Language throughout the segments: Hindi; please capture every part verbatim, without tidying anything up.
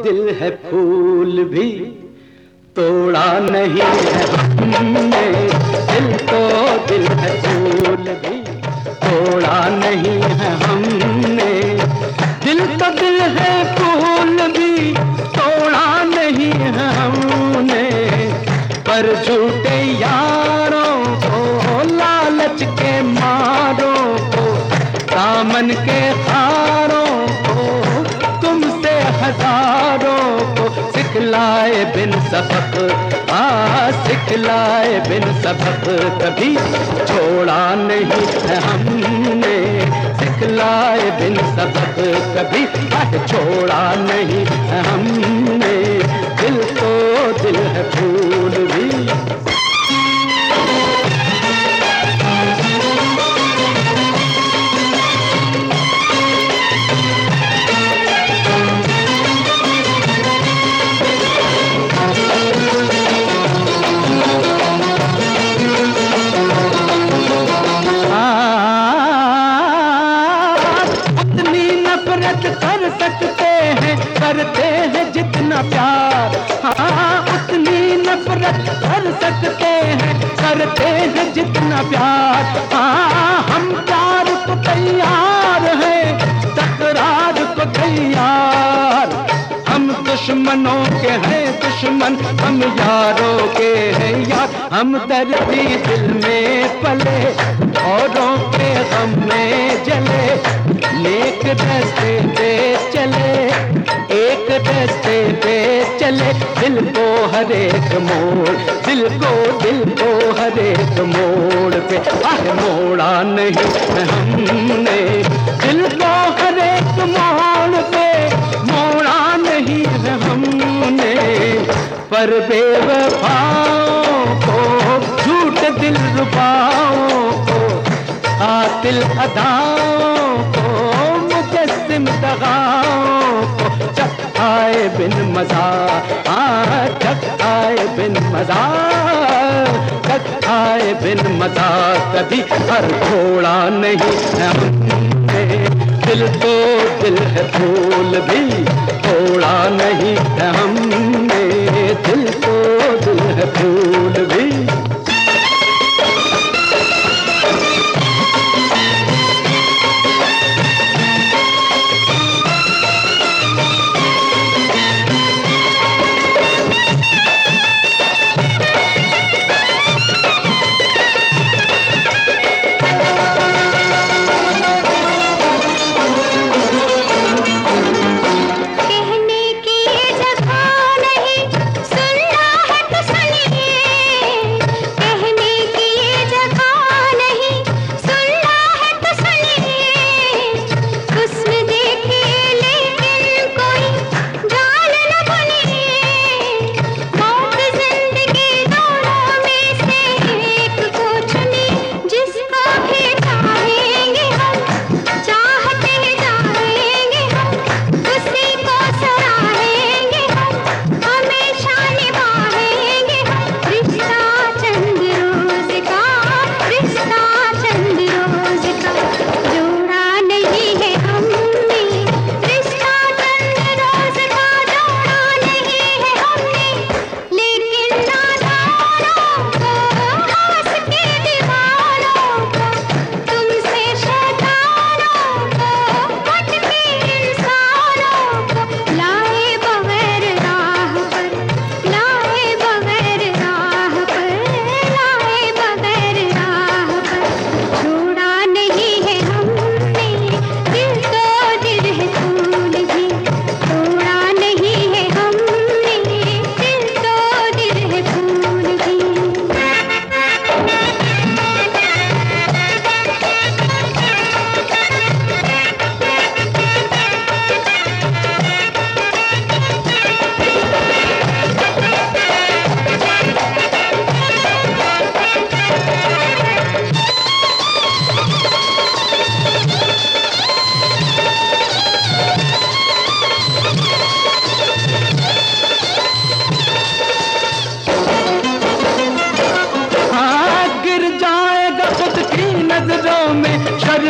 दिल है फूल भी तोड़ा नहीं है हमने, दिल तो दिल है फूल भी तोड़ा नहीं है हमने, दिल तो दिल है फूल भी तोड़ा नहीं है हमने, पर झूठे यारों को लालच के मारों को दामन के खारों को तुमसे हजारों को सिखलाए बिन सबक, हाँ सिखलाए बिन सबक कभी छोड़ा नहीं है हमने, सिखलाए बिन सबक कभी छोड़ा नहीं है हमने, दिल तो दिल है फूल भी। कर सकते हैं करते हैं जितना प्यार, हाँ उतनी नफरत कर सकते हैं करते हैं जितना प्यार, हाँ हम प्यार को तैयार हैं तकरार को तैयार, हम दुश्मनों के हैं दुश्मन हम यारों के हैं यार, हम दर्दी दिल में पले औरों के गम में जले, नेक रास्ते पे चले एक रास्ते पे चले, दिल को हर एक मोड़, दिल को दिल को हर एक मोड़ पे आह मोड़ा नहीं हमने, दिल को हर एक मोड़ पे मोड़ा नहीं हमने, पर बेवफाओं को झूठ दिल रुबाओं को कातिल अदाओं को मुजस्सिम दगाओं को चखाए बिन मजा, हाँ चखाए बिन मजा, चखाए बिन मजा कभी हर छोड़ा नहीं हमने, दिल तो दिल है फूल भी तोड़ा नहीं है हमने, दिल तो दिल है फूल भी।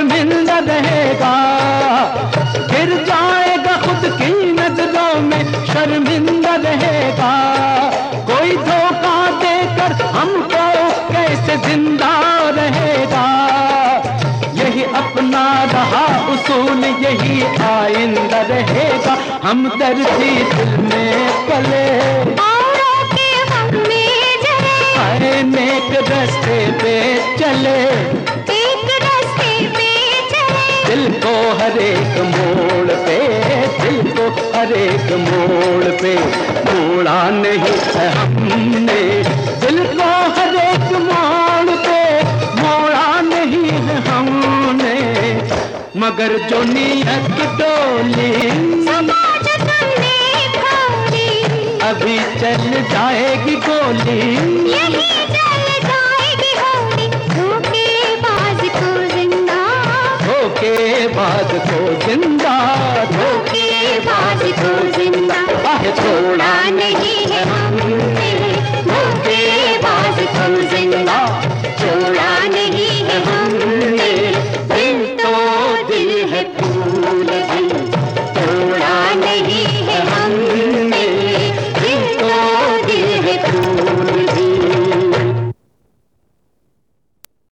शर्मिंदा रहेगा, गिर जाएगा खुद की नजरों में शर्मिंदा रहेगा। कोई धोखा देकर हमको कैसे जिंदा रहेगा। यही अपना रहा उसूल, यही आइंदा रहेगा। हमदर्दी दिल में पले, औरों के गम में जले, आए नेक रास्ते पे चले, एक रास्ते पे चले। दिल को हर एक मोड़ पे, दिल को हर एक मोड़ पे मोड़ा नहीं है हमने। दिल को हर एक मोड़ पे मोड़ा नहीं है हमने। मगर जो नियत डोली समाज तुमने खोली, अभी चल जाएगी गोली, यही चल जाएगी होली। धोखेबाज को जिंदा, धोखेबाज को जिंदा, धोखेबाज को जिंदा आह छोड़ा नहीं है हमने। धोखेबाज को जिंदा छोड़ा नहीं है हमने। दिल तो दिल है